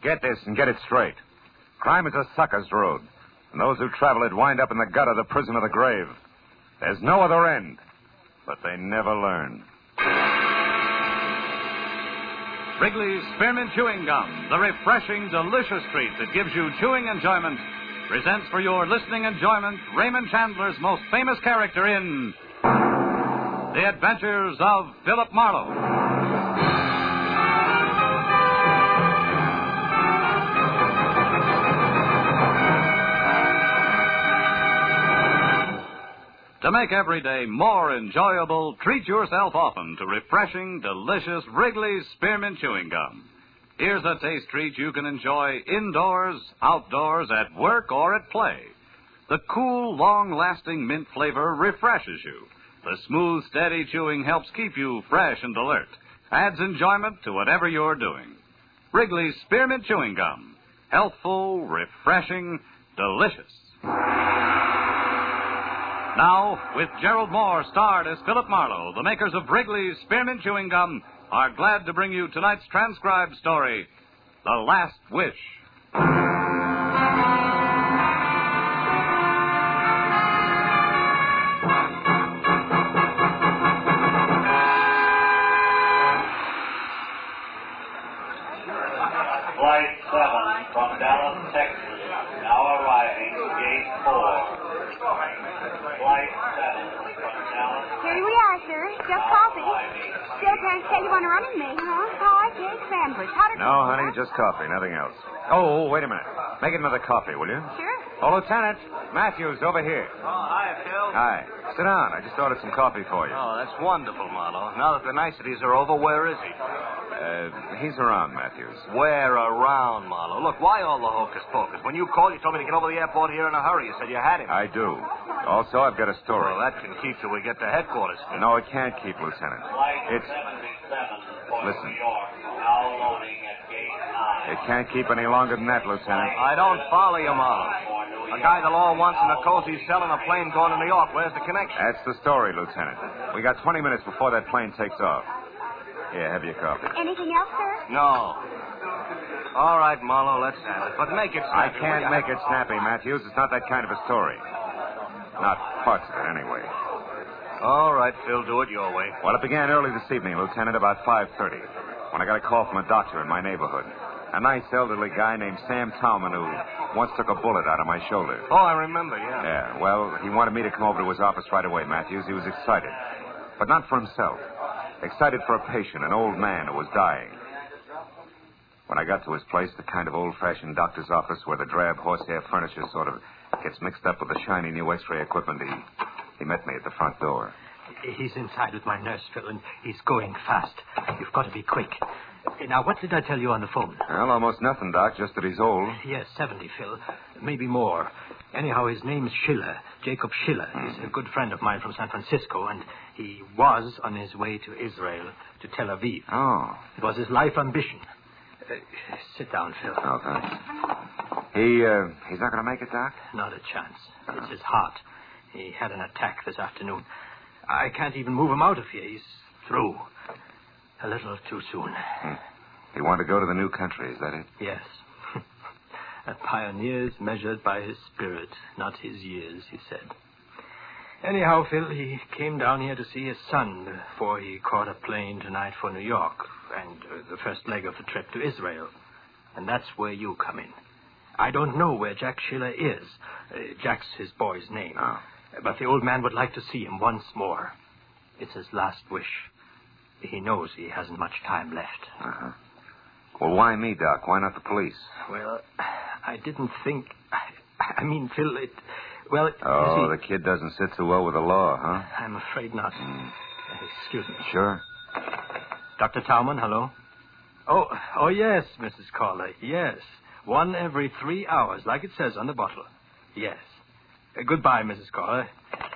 Get this and get it straight. Crime is a sucker's road, and those who travel it wind up in the gutter, the prison, or the grave. There's no other end, but they never learn. Wrigley's Spearmint Chewing Gum, the refreshing, delicious treat that gives you chewing enjoyment, presents for your listening enjoyment Raymond Chandler's most famous character in The Adventures of Philip Marlowe. To make every day more enjoyable, treat yourself often to refreshing, delicious Wrigley's Spearmint Chewing Gum. Here's a taste treat you can enjoy indoors, outdoors, at work, or at play. The cool, long-lasting mint flavor refreshes you. The smooth, steady chewing helps keep you fresh and alert. Adds enjoyment to whatever you're doing. Wrigley's Spearmint Chewing Gum. Healthful, refreshing, delicious. Now, with Gerald Moore starred as Philip Marlowe, the makers of Wrigley's Spearmint Chewing Gum are glad to bring you tonight's transcribed story, The Last Wish. Flight 7 from Dallas, Texas, now arriving, gate 4. Flight 7 from Dallas. Here we are, sir. Just coffee. Still can't say you want to run in me, huh? Hard cake sandwich. No, honey, just coffee, nothing else. Oh, wait a minute. Make it another coffee, will you? Sure. Oh, Lieutenant, Matthews, over here. Oh, hi, Phil. Hi. Sit down. I just ordered some coffee for you. Oh, that's wonderful, Marlowe. Now that the niceties are over, where is he? He's around, Matthews. Where around, Marlowe? Look, why all the hocus pocus? When you called, you told me to get over to the airport here in a hurry. You said you had him. I do. Also, I've got a story. Well, that can keep till we get to headquarters. No, it can't keep, Lieutenant. Flight It's... 77 for Listen. New York, now loading at gate 9. It can't keep any longer than that, Lieutenant. I don't follow you, Marlowe. A guy the law wants in a cozy cell in a plane going to New York. Where's the connection? That's the story, Lieutenant. We got 20 minutes before that plane takes off. Here, have your coffee. Anything else, sir? No. All right, Marlowe, let's have it. But make it I snappy. can't make it snappy, Matthews. It's not that kind of a story. Not parts of it, anyway. All right, Phil, do it your way. Well, it began early this evening, Lieutenant, about 5:30, when I got a call from a doctor in my neighborhood. A nice elderly guy named Sam Talman who once took a bullet out of my shoulder. Oh, I remember, yeah. Yeah, well, he wanted me to come over to his office right away, Matthews. He was excited. But not for himself. Excited for a patient, an old man who was dying. When I got to his place, the kind of old-fashioned doctor's office where the drab horsehair furniture sort of gets mixed up with the shiny new X-ray equipment, he met me at the front door. He's inside with my nurse, Phil, and he's going fast. You've got to be quick. Now, what did I tell you on the phone? Well, almost nothing, Doc, just that he's old. Yes, 70, Phil. Maybe more. Anyhow, his name's Schiller, Jacob Schiller. He's a good friend of mine from San Francisco, and he was on his way to Israel, to Tel Aviv. Oh. It was his life ambition. Sit down, Phil. Oh, thanks. He's not going to make it, Doc? Not a chance. It's his heart. He had an attack this afternoon. I can't even move him out of here. He's through. A little too soon. He wanted to go to the new country, is that it? Yes. A pioneer's measured by his spirit, not his years, he said. Anyhow, Phil, he came down here to see his son before he caught a plane tonight for New York and the first leg of the trip to Israel. And that's where you come in. I don't know where Jack Schiller is. Jack's his boy's name. Oh. But the old man would like to see him once more. It's his last wish. He knows he hasn't much time left. Uh-huh. Well, why me, Doc? Why not the police? Well, I didn't think... I mean, Phil, it... Well, Oh, you the kid doesn't sit too well with the law, huh? I'm afraid not. Excuse me. Sure. Dr. Talman, hello? Oh, yes, Mrs. Caller, yes. 1 every 3 hours, like it says on the bottle. Yes. Goodbye, Mrs. Caller.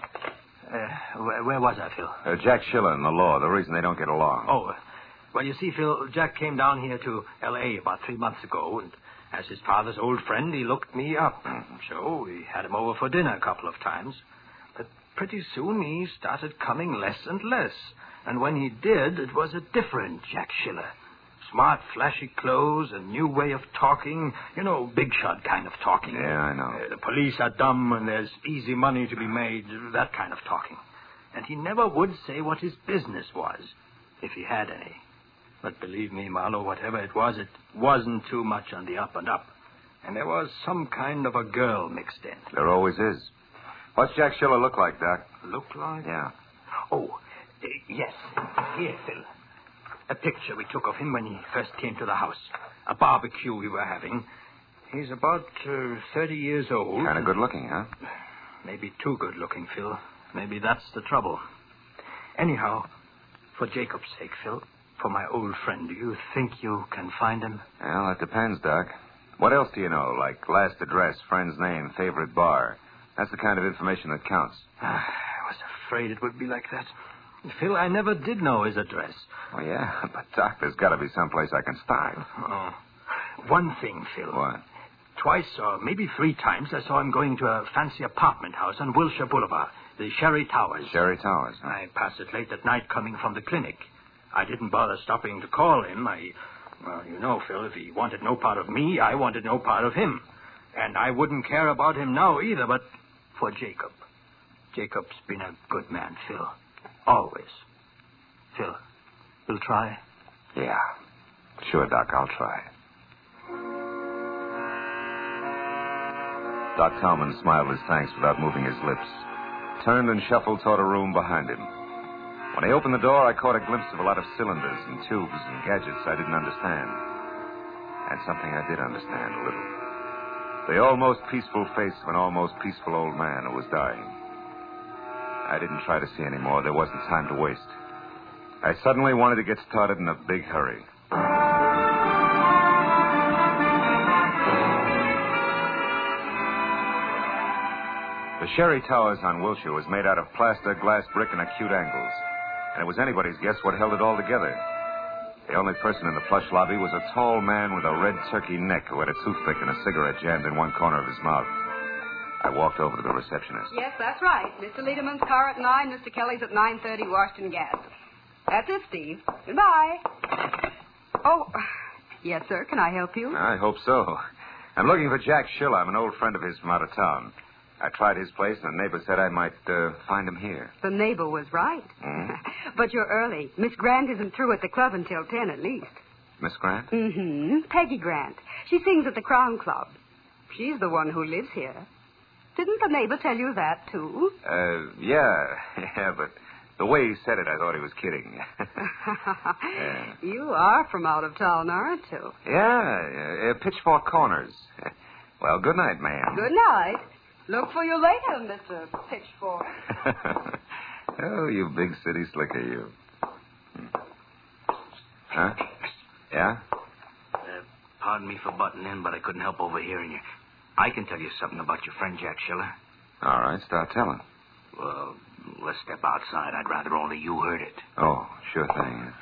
Where was I, Phil? Jack Schiller and the law, the reason they don't get along. Oh, well, you see, Phil, Jack came down here to L.A. about 3 months ago, and as his father's old friend, he looked me up. So we had him over for dinner a couple of times. But pretty soon he started coming less and less. And when he did, it was a different Jack Schiller. Smart, flashy clothes, a new way of talking. You know, big shot kind of talking. Yeah, I know. The police are dumb and there's easy money to be made. That kind of talking. And he never would say what his business was, if he had any. But believe me, Marlowe, whatever it wasn't too much on the up and up. And there was some kind of a girl mixed in. There always is. What's Jack Schiller look like, Doc? Look like? Yeah. Oh, yes. Here, Phil. A picture we took of him when he first came to the house. A barbecue we were having. He's about 30 years old. Kind of good looking, huh? Maybe too good looking, Phil. Maybe that's the trouble. Anyhow, for Jacob's sake, Phil, for my old friend, do you think you can find him? Well, that depends, Doc. What else do you know? Like last address, friend's name, favorite bar. That's the kind of information that counts. I was afraid it would be like that. Phil, I never did know his address. Oh, yeah? But, Doc, there's got to be someplace I can start. Oh. One thing, Phil. What? Twice or maybe 3 times I saw him going to a fancy apartment house on Wilshire Boulevard, the Sherry Towers. Sherry Towers, huh? I passed it late at night coming from the clinic. I didn't bother stopping to call him. Well, you know, Phil, if he wanted no part of me, I wanted no part of him. And I wouldn't care about him now either, but for Jacob. Jacob's been a good man, Phil. Always. Phil, you'll try? Yeah. Sure, Doc, I'll try. Doc Talman smiled his thanks without moving his lips, turned and shuffled toward a room behind him. When he opened the door, I caught a glimpse of a lot of cylinders and tubes and gadgets I didn't understand. And something I did understand a little. The almost peaceful face of an almost peaceful old man who was dying. I didn't try to see any more. There wasn't time to waste. I suddenly wanted to get started in a big hurry. The Sherry Towers on Wilshire was made out of plaster, glass, brick, and acute angles. And it was anybody's guess what held it all together. The only person in the plush lobby was a tall man with a red turkey neck who had a toothpick and a cigarette jammed in one corner of his mouth. I walked over to the receptionist. Yes, that's right. Mr. Lederman's car at 9, Mr. Kelly's at 9:30, Washington Gas. That's it, Steve. Goodbye. Oh, yes, sir. Can I help you? I hope so. I'm looking for Jack Schiller. I'm an old friend of his from out of town. I tried his place, and the neighbor said I might find him here. The neighbor was right. But you're early. Miss Grant isn't through at the club until 10 at least. Miss Grant? Mm-hmm. Peggy Grant. She sings at the Crown Club. She's the one who lives here. Didn't the neighbor tell you that, too? Yeah, but the way he said it, I thought he was kidding. Yeah. You are from out of town, aren't you? Yeah, Pitchfork Corners. Well, good night, ma'am. Good night. Look for you later, Mr. Pitchfork. Oh, you big city slicker, you. Huh? Yeah? Pardon me for butting in, but I couldn't help overhearing you. I can tell you something about your friend Jack Schiller. All right, start telling. Well, let's step outside. I'd rather only you heard it. Oh, sure thing.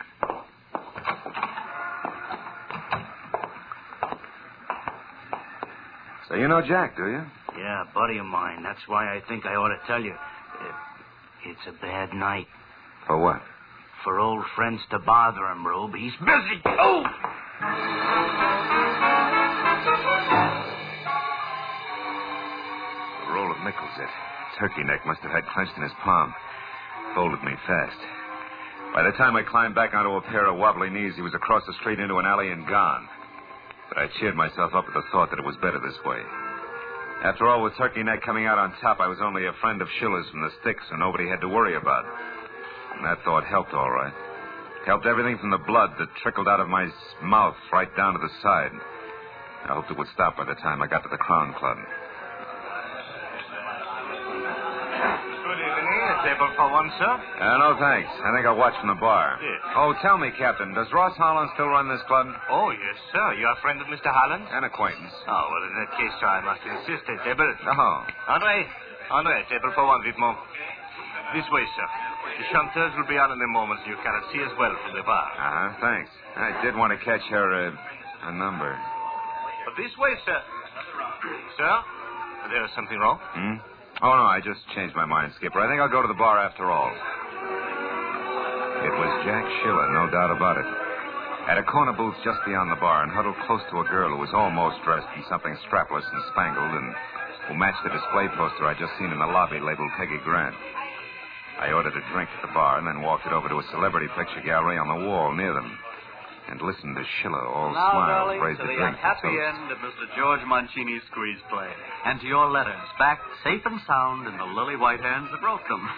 So you know Jack, do you? Yeah, a buddy of mine. That's why I think I ought to tell you. It's a bad night. For what? For old friends to bother him, Rube. He's busy. Oh! A roll of nickels, it. Turkey neck must have had clenched in his palm. Folded me fast. By the time I climbed back onto a pair of wobbly knees, he was across the street into an alley and gone. But I cheered myself up at the thought that it was better this way. After all, with Turkey Neck coming out on top, I was only a friend of Schiller's from the sticks, so nobody had to worry about. And that thought helped, all right. Helped everything from the blood that trickled out of my mouth right down to the side. I hoped it would stop by the time I got to the Crown Club. Good evening. A table for one, sir? No, thanks. I think I'll watch from the bar. Yes. Oh, tell me, Captain, does Ross Holland still run this club? Oh, yes, sir. You're a friend of Mr. Holland? An acquaintance. Oh, well, in that case, sir, I must insist. A table. Oh. Andre, table for one, vite mo. This way, sir. The chanteurs will be on in a moment, so you cannot see as well from the bar. Thanks. I did want to catch her, a number. This way, sir. Sir? There is something wrong? Oh, no, I just changed my mind, Skipper. I think I'll go to the bar after all. It was Jack Schiller, no doubt about it. At a corner booth just beyond the bar and huddled close to a girl who was almost dressed in something strapless and spangled and who matched the display poster I'd just seen in the lobby labeled Peggy Grant. I ordered a drink at the bar and then walked it over to a celebrity picture gallery on the wall near them and listened to Schiller, all Now, smiles, darling, raise to the the drink. happy end of Mr. George Mancini's squeeze play. And to your letters, back safe and sound in the lily white hands that wrote them.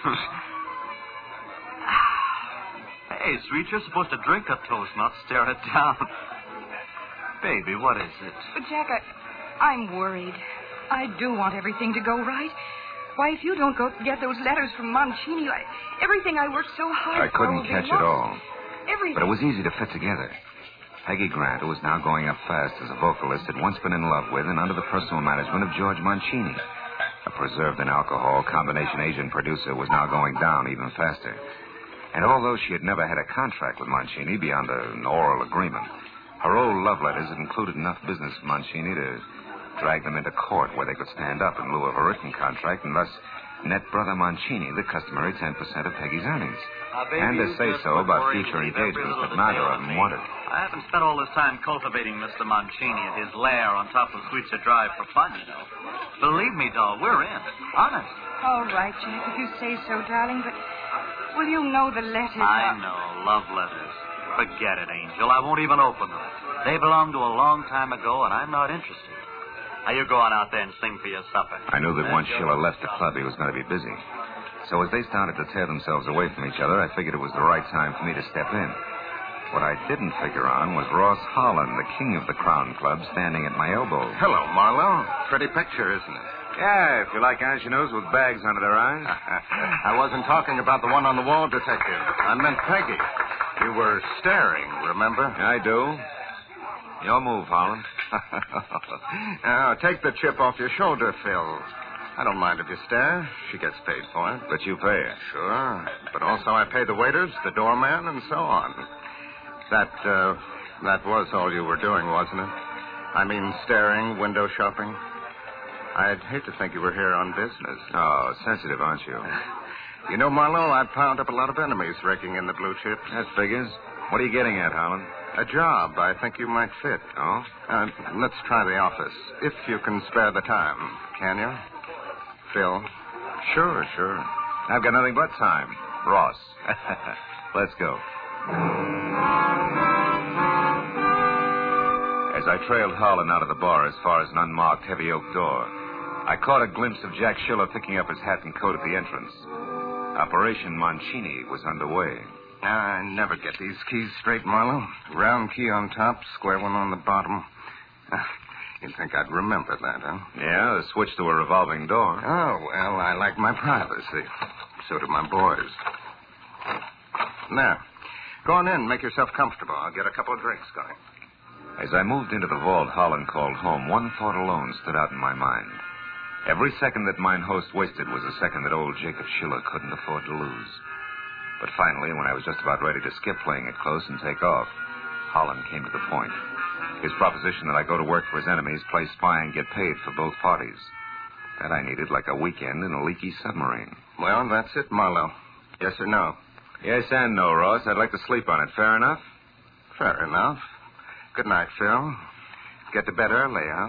Hey, sweet, you're supposed to drink a toast, not stare it down. Baby, what is it? But, Jack, I'm worried. I do want everything to go right. Why, if you don't go get those letters from Mancini, everything I worked so hard I couldn't catch it all. Everything. But it was easy to fit together. Peggy Grant, who was now going up fast as a vocalist, had once been in love with and under the personal management of George Mancini. A preserved in alcohol combination Asian producer was now going down even faster. And although she had never had a contract with Mancini beyond an oral agreement, her old love letters had included enough business with Mancini to drag them into court where they could stand up in lieu of a written contract and thus net Brother Mancini the customary 10% of Peggy's earnings. And to say so about future engagements that neither of them wanted. I haven't spent all this time cultivating Mr. Mancini at his lair on top of Sweetser Drive for fun, you know. Believe me, doll, we're in. Honest. All right, Jack, if you say so, darling, but will you know the letters? I know. Love letters. Forget it, Angel. I won't even open them. They belong to a long time ago, and I'm not interested. Now, you go on out there and sing for your supper. I knew that once Schiller left the club, he was going to be busy. So as they started to tear themselves away from each other, I figured it was the right time for me to step in. What I didn't figure on was Ross Holland, the king of the Crown Club, standing at my elbow. Hello, Marlowe. Pretty picture, isn't it? Yeah, if you like ingenues with bags under their eyes. I wasn't talking about the one on the wall, Detective. I meant Peggy. You were staring, remember? I do. Your move, Holland. Now, take the chip off your shoulder, Phil. I don't mind if you stare. She gets paid for it. But you pay her. Sure. But also I pay the waiters, the doorman, and so on. That was all you were doing, wasn't it? I mean, staring, window shopping. I'd hate to think you were here on business. Oh, sensitive, aren't you? You know, Marlowe, I've piled up a lot of enemies raking in the blue chips. That figures. What are you getting at, Holland? A job I think you might fit. Oh? Let's try the office, if you can spare the time. Can you? Phil? Sure. I've got nothing but time. Ross. Let's go. As I trailed Holland out of the bar as far as an unmarked heavy oak door, I caught a glimpse of Jack Schiller picking up his hat and coat at the entrance. Operation Mancini was underway. I never get these keys straight, Marlowe. Round key on top, square one on the bottom. You'd think I'd remember that, huh? Yeah, the switch to a revolving door. Oh, well, I like my privacy. So do my boys. Now, go on in. Make yourself comfortable. I'll get a couple of drinks going. As I moved into the vault Holland called home, one thought alone stood out in my mind. Every second that mine host wasted was a second that old Jacob Schiller couldn't afford to lose. But finally, when I was just about ready to skip playing it close and take off, Holland came to the point. His proposition that I go to work for his enemies, play spy, and get paid for both parties. That I needed like a weekend in a leaky submarine. Well, that's it, Marlowe. Yes or no? Yes and no, Ross. I'd like to sleep on it. Fair enough? Fair enough. Good night, Phil. Get to bed early, huh?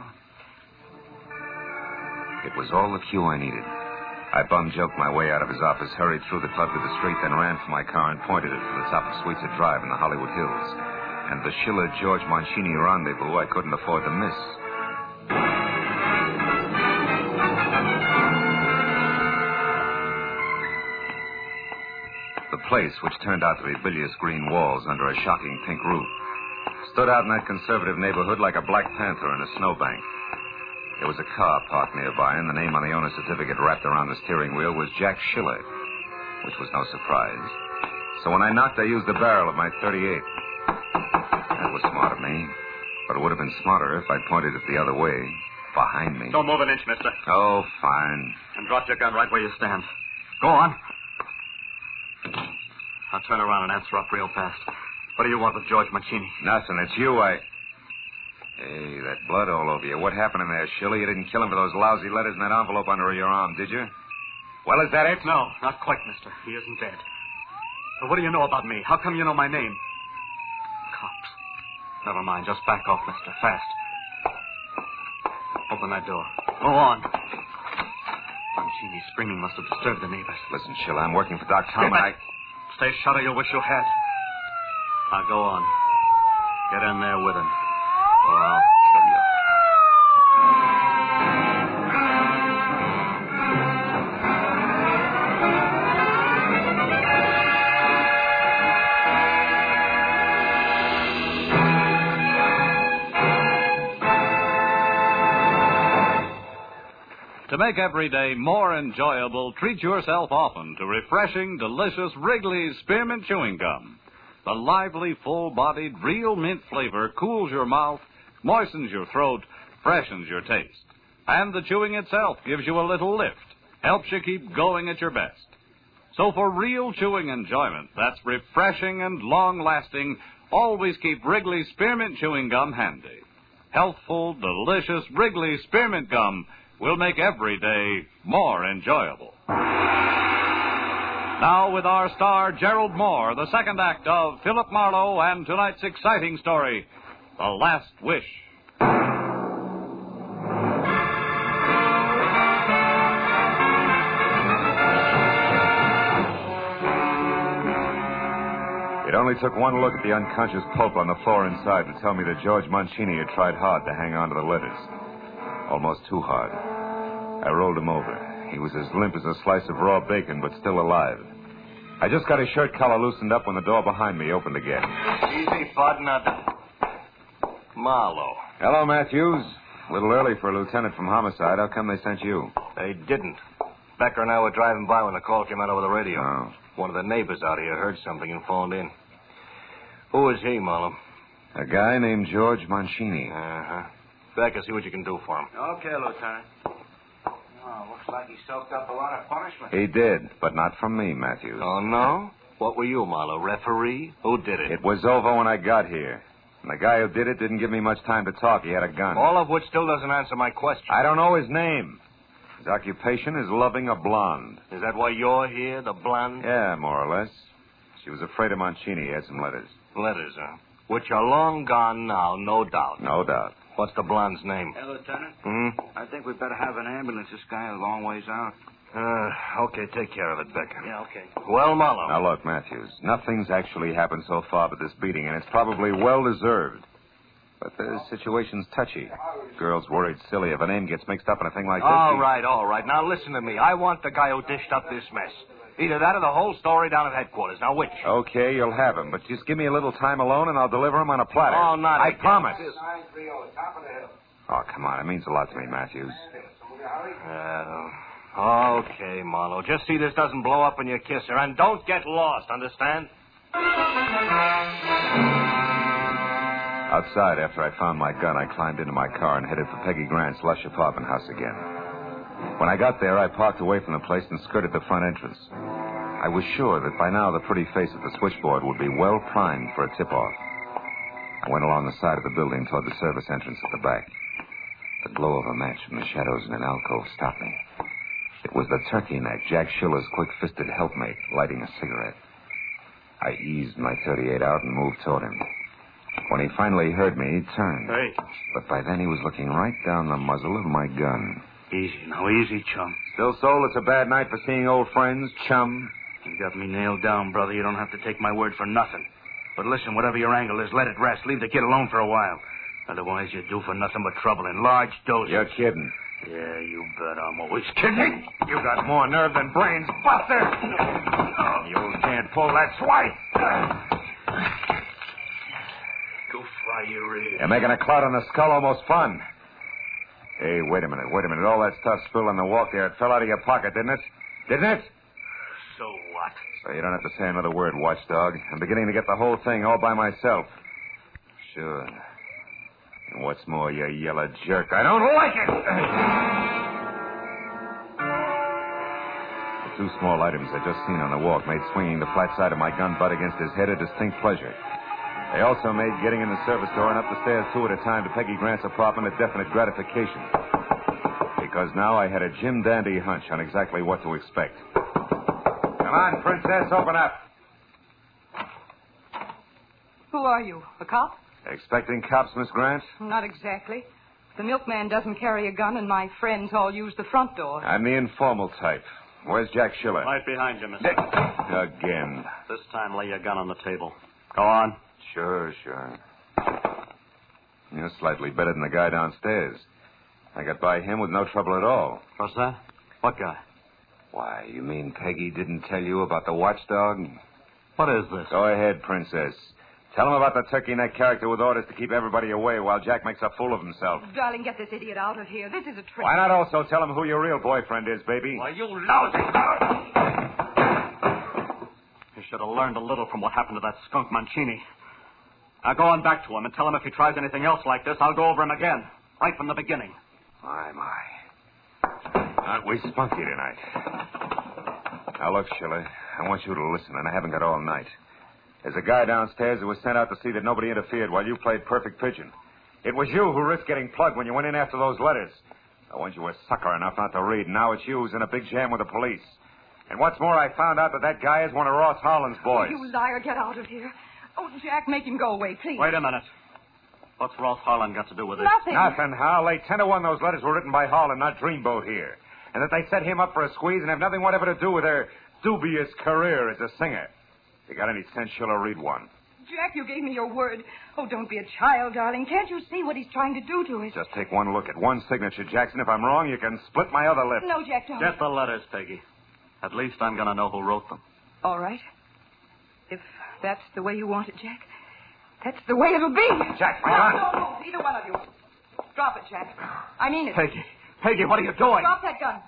It was all the cue I needed. I bum-joked my way out of his office, hurried through the club to the street, then ran for my car and pointed it for the top of Sweetser Drive in the Hollywood Hills. And the Schiller-George Mancini rendezvous I couldn't afford to miss. The place, which turned out to be bilious green walls under a shocking pink roof, stood out in that conservative neighborhood like a black panther in a snowbank. There was a car parked nearby, and the name on the owner's certificate wrapped around the steering wheel was Jack Schiller, which was no surprise. So when I knocked, I used the barrel of my .38. That was smart of me, but it would have been smarter if I'd pointed it the other way, behind me. Don't move an inch, mister. Oh, fine. And drop your gun right where you stand. Go on. Now turn around and answer up real fast. What do you want with George Mancini? Nothing. It's you, Hey, that blood all over you. What happened in there, Schiller? You didn't kill him for those lousy letters in that envelope under your arm, did you? Well, is that it? No, not quite, mister. He isn't dead. But what do you know about me? How come you know my name? Cops. Never mind. Just back off, mister. Fast. Open that door. Go on. Mancini's screaming must have disturbed the neighbors. Listen, Sheila, I'm working for Doc Tom, and Stay shut or you'll wish you had. Now go on. Get in there with him. Or I'll kill you. To make every day more enjoyable, treat yourself often to refreshing, delicious Wrigley's Spearmint Chewing Gum. The lively, full-bodied, real mint flavor cools your mouth, moistens your throat, freshens your taste. And the chewing itself gives you a little lift, helps you keep going at your best. So for real chewing enjoyment that's refreshing and long-lasting, always keep Wrigley's Spearmint Chewing Gum handy. Healthful, delicious Wrigley's Spearmint Gum will make every day more enjoyable. Now with our star, Gerald Moore, the second act of Philip Marlowe and tonight's exciting story, The Last Wish. it only took one look at the unconscious Pope on the floor inside to tell me that George Mancini had tried hard to hang on to the letters. Almost too hard. I rolled him over. He was as limp as a slice of raw bacon, but still alive. I just got his shirt collar loosened up when the door behind me opened again. Easy, Bud. Now, Marlowe. Hello, Matthews. A little early for a lieutenant from Homicide. How come they sent you? They didn't. Becker and I were driving by when the call came out over the radio. Oh. One of the neighbors out here heard something and phoned in. Who is he, Marlowe? A guy named George Mancini. Uh-huh. Becker, see what you can do for him. Okay, Lieutenant. Oh, looks like he soaked up a lot of punishment. He did, but not from me, Matthews. Oh, no? What were you, Marlowe? Referee? Who did it? It was over when I got here. And the guy who did it didn't give me much time to talk. He had a gun. All of which still doesn't answer my question. I don't know his name. His occupation is loving a blonde. Is that why you're here, the blonde? Yeah, more or less. She was afraid of Mancini. He had some letters. Letters, huh? Which are long gone now, no doubt. No doubt. What's the blonde's name? Hey, Lieutenant. Hmm? I think we'd better have an ambulance. This guy a long ways out. Okay, take care of it, Becker. Yeah, okay. Well, Marlowe. Now, look, Matthews, nothing's actually happened so far but this beating, and it's probably well-deserved. But the situation's touchy. Girl's worried silly if a name gets mixed up in a thing like this. All right. Now, listen to me. I want the guy who dished up this mess. Either that or the whole story down at headquarters. Now, which? Okay, you'll have him, but just give me a little time alone, and I'll deliver him on a platter. Oh, not I again. promise. 930, top of the hill. Oh, come on. It means a lot to me, Matthews. Okay, Marlowe. Just see this doesn't blow up when you kiss her. And don't get lost, understand? Outside, after I found my gun, I climbed into my car and headed for Peggy Grant's lush apartment house again. When I got there, I parked away from the place and skirted the front entrance. I was sure that by now the pretty face at the switchboard would be well primed for a tip-off. I went along the side of the building toward the service entrance at the back. The glow of a match from the shadows in an alcove stopped me. It was the turkey neck, Jack Schiller's quick-fisted helpmate, lighting a cigarette. I eased my .38 out and moved toward him. When he finally heard me, he turned. Hey. But by then he was looking right down the muzzle of my gun. Easy, now, easy, chum. Still, Sol, it's a bad night for seeing old friends, chum. You got me nailed down, brother. You don't have to take my word for nothing. But listen, whatever your angle is, let it rest. Leave the kid alone for a while. Otherwise, you do for nothing but trouble in large doses. You're kidding. Yeah, you bet I'm always kidding. You got more nerve than brains, Buster. You can't pull that swipe. Go fly your ears. You're making a cloud on the skull almost fun. Hey, wait a minute. All that stuff spilled on the walk there, it fell out of your pocket, didn't it? Didn't it? So what? So you don't have to say another word, watchdog. I'm beginning to get the whole thing all by myself. Sure. And what's more, you yellow jerk, I don't like it! The two small items I'd just seen on the walk made swinging the flat side of my gun butt against his head a distinct pleasure. They also made getting in the service door and up the stairs two at a time to Peggy Grant's apartment a definite gratification. Because now I had a Jim Dandy hunch on exactly what to expect. Come on, Princess, open up. Who are you? A cop? Expecting cops, Miss Grant? Not exactly. The milkman doesn't carry a gun, and my friends all use the front door. I'm the informal type. Where's Jack Schiller? Right behind you, mister. Again. This time, lay your gun on the table. Go on. Sure. You're slightly better than the guy downstairs. I got by him with no trouble at all. What's that? What guy? Why, you mean Peggy didn't tell you about the watchdog? What is this? Go ahead, Princess. Tell him about the turkey-neck character with orders to keep everybody away while Jack makes a fool of himself. Darling, get this idiot out of here. This is a trick. Why not also tell him who your real boyfriend is, baby? Why, you lousy... You should have learned a little from what happened to that skunk Mancini. Now go on back to him and tell him if he tries anything else like this, I'll go over him again. Right from the beginning. My. Aren't we spunky tonight? Now, look, Schiller, I want you to listen, and I haven't got all night. There's a guy downstairs who was sent out to see that nobody interfered while you played perfect pigeon. It was you who risked getting plugged when you went in after those letters. The ones you were sucker enough not to read. Now it's you who's in a big jam with the police. And what's more, I found out that guy is one of Ross Harlan's boys. You liar, get out of here. Oh, Jack, make him go away, please. Wait a minute. What's Ross Harlan got to do with it? Nothing, Hal. Late 10-1, those letters were written by Harlan, not Dreamboat here. And that they set him up for a squeeze and have nothing whatever to do with their dubious career as a singer. If you got any sense, Schiller, read one. Jack, you gave me your word. Oh, don't be a child, darling. Can't you see what he's trying to do to us? Just take one look at one signature, Jackson. If I'm wrong, you can split my other lip. No, Jack, don't. Get the letters, Peggy. At least I'm going to know who wrote them. All right. If that's the way you want it, Jack, that's the way it'll be. Jack, my arm. No, either one of you. Drop it, Jack. I mean it. Peggy, what are you doing? Drop that gun.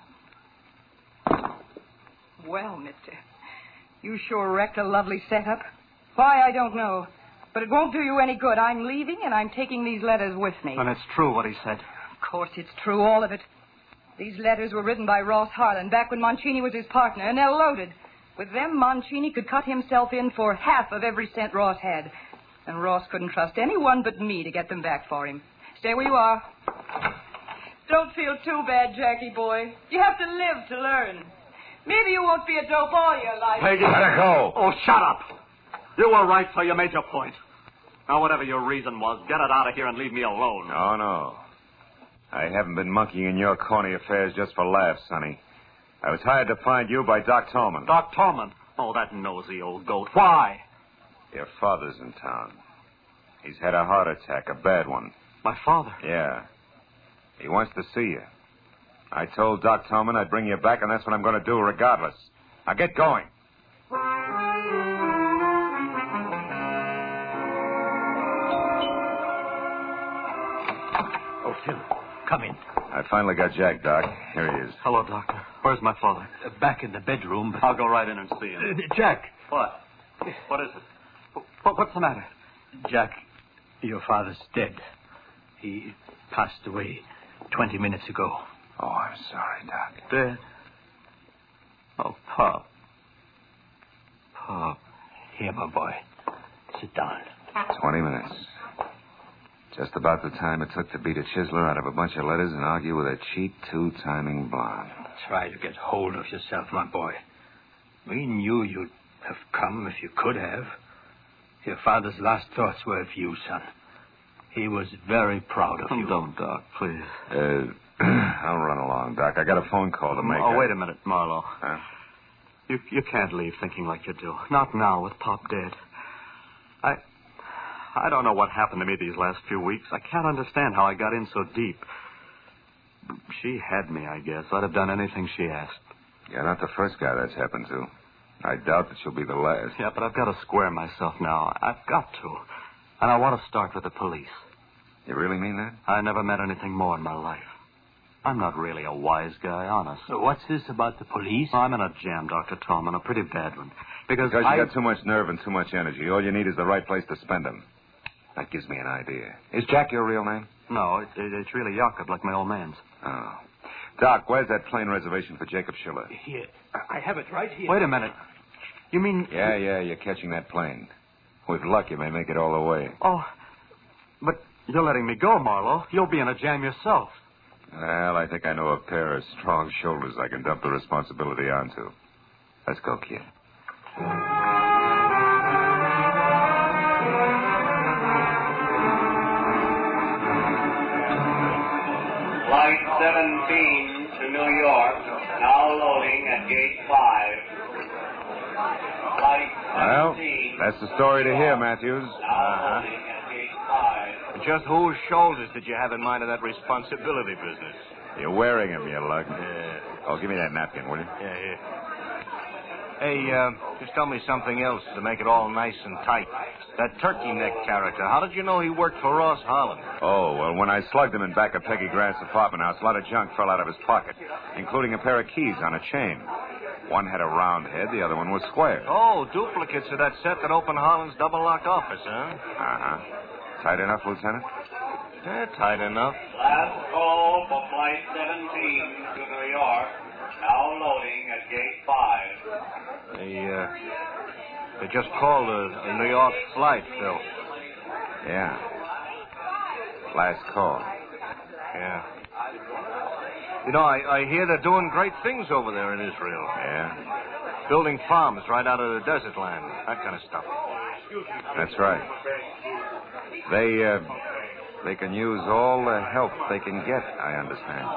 Well, mister, you sure wrecked a lovely setup. Why, I don't know. But it won't do you any good. I'm leaving, and I'm taking these letters with me. And it's true what he said. Of course it's true, all of it. These letters were written by Ross Harlan back when Mancini was his partner, and they're loaded. With them, Mancini could cut himself in for half of every cent Ross had. And Ross couldn't trust anyone but me to get them back for him. Stay where you are. Don't feel too bad, Jackie boy. You have to live to learn. Maybe you won't be a dope all your life. Peggy, let her go. Oh, shut up. You were right, so you made your point. Now, whatever your reason was, get it out of here and leave me alone. No. I haven't been monkeying in your corny affairs just for laughs, Sonny. I was hired to find you by Doc Tolman. Doc Tolman? Oh, that nosy old goat. Why? Your father's in town. He's had a heart attack, a bad one. My father? Yeah. He wants to see you. I told Doc Tolman I'd bring you back, and that's what I'm going to do regardless. Now get going. Oh, Phil, come in. I finally got Jack, Doc. Here he is. Hello, Doctor. Where's my father? Back in the bedroom. But... I'll go right in and see him. Jack. What? What is it? What's the matter? Jack, your father's dead. He passed away 20 minutes ago. Oh, I'm sorry, Doc. Dead? Oh, Pop. Pop. Here, my boy. Sit down. 20 minutes. Just about the time it took to beat a chiseler out of a bunch of letters and argue with a cheap two-timing blonde. Try to get hold of yourself, my boy. We knew you'd have come if you could have. Your father's last thoughts were of you, son. He was very proud of you. Don't, Doc, please. I'll run along, Doc. I got a phone call to make. Oh, wait a minute, Marlowe. Huh? You can't leave thinking like you do. Not now with Pop dead. I don't know what happened to me these last few weeks. I can't understand how I got in so deep. She had me, I guess. I'd have done anything she asked. You're not the first guy that's happened to. I doubt that she'll be the last. Yeah, but I've got to square myself now. I've got to. And I want to start with the police. You really mean that? I never met anything more in my life. I'm not really a wise guy, honest. So what's this about the police? I'm in a jam, Dr. Tolman, a pretty bad one. Because you got too much nerve and too much energy. All you need is the right place to spend them. That gives me an idea. Is Jack your real name? No, it's really Jakob, like my old man's. Oh. Doc, where's that plane reservation for Jacob Schiller? Here. I have it right here. Wait a minute. You mean... Yeah, you're catching that plane. With luck, you may make it all the way. Oh, but you're letting me go, Marlowe. You'll be in a jam yourself. Well, I think I know a pair of strong shoulders I can dump the responsibility onto. Let's go, kid. Flight 17 to New York, now loading at Gate 5. Flight 17. Well, that's the story to hear, Matthews. Now loading at Gate 5. Just whose shoulders did you have in mind of that responsibility business? You're wearing him, you lug. Yeah. Oh, give me that napkin, will you? Yeah, here. Hey, just tell me something else to make it all nice and tight. That turkey neck character, how did you know he worked for Ross Harlan? Oh, well, when I slugged him in back of Peggy Grant's apartment house, a lot of junk fell out of his pocket, including a pair of keys on a chain. One had a round head, the other one was square. Oh, duplicates of that set that opened Harlan's double-locked office, huh? Uh-huh. Tight enough, Lieutenant? Yeah, tight enough. Last call for Flight 17 to New York, now loading at Gate 5. They just called a New York flight, Phil. Yeah. Last call. Yeah. You know, I hear they're doing great things over there in Israel. Yeah? Building farms right out of the desert land, that kind of stuff. That's right. They can use all the help they can get, I understand.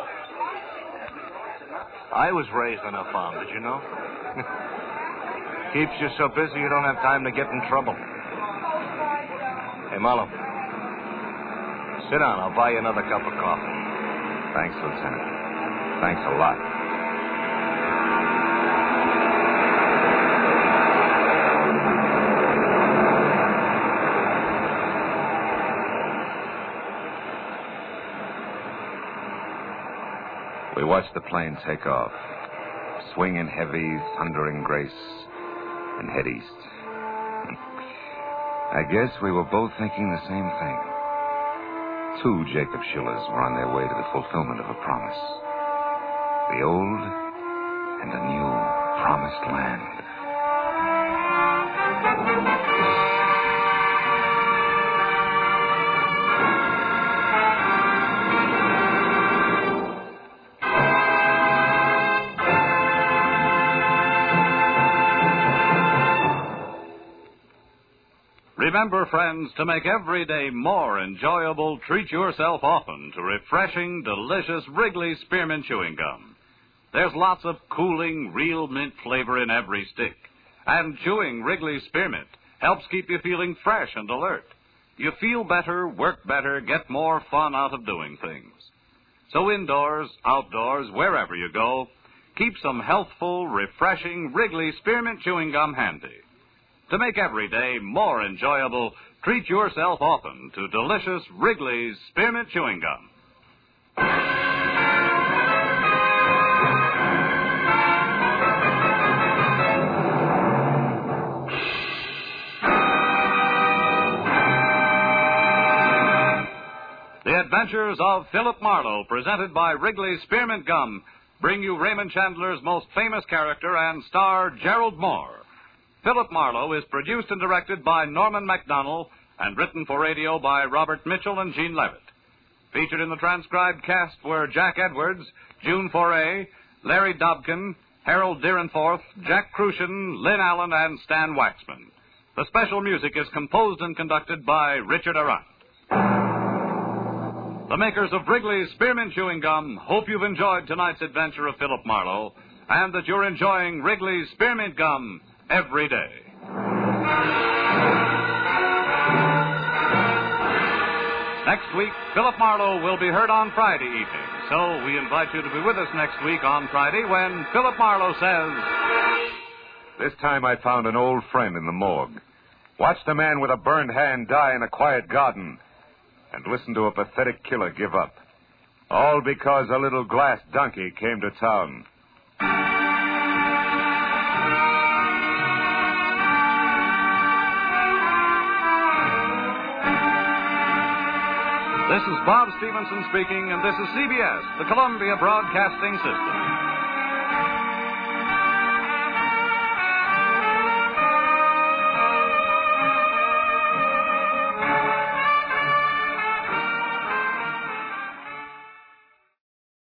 I was raised on a farm, did you know? Keeps you so busy you don't have time to get in trouble. Hey, Marlowe. Sit down. I'll buy you another cup of coffee. Thanks, Lieutenant. Thanks a lot. We watched the plane take off, swing in heavy, thundering grace, and head east. I guess we were both thinking the same thing. Two Jacob Schillers were on their way to the fulfillment of a promise. The old and the new promised land. Remember, friends, to make every day more enjoyable, treat yourself often to refreshing, delicious Wrigley Spearmint Chewing Gum. There's lots of cooling, real mint flavor in every stick. And chewing Wrigley Spearmint helps keep you feeling fresh and alert. You feel better, work better, get more fun out of doing things. So indoors, outdoors, wherever you go, keep some healthful, refreshing Wrigley Spearmint Chewing Gum handy. To make every day more enjoyable, treat yourself often to delicious Wrigley's Spearmint Chewing Gum. The Adventures of Philip Marlowe, presented by Wrigley's Spearmint Gum, bring you Raymond Chandler's most famous character and star, Gerald Moore. Philip Marlowe is produced and directed by Norman MacDonald and written for radio by Robert Mitchell and Gene Levitt. Featured in the transcribed cast were Jack Edwards, June Foray, Larry Dobkin, Harold Deerenforth, Jack Crucian, Lynn Allen, and Stan Waxman. The special music is composed and conducted by Richard Arant. The makers of Wrigley's Spearmint Chewing Gum hope you've enjoyed tonight's adventure of Philip Marlowe and that you're enjoying Wrigley's Spearmint Gum every day. Next week, Philip Marlowe will be heard on Friday evening. So we invite you to be with us next week on Friday when Philip Marlowe says... This time I found an old friend in the morgue. Watched a man with a burned hand die in a quiet garden. And listened to a pathetic killer give up. All because a little glass donkey came to town. This is Bob Stevenson speaking, and this is CBS, the Columbia Broadcasting System.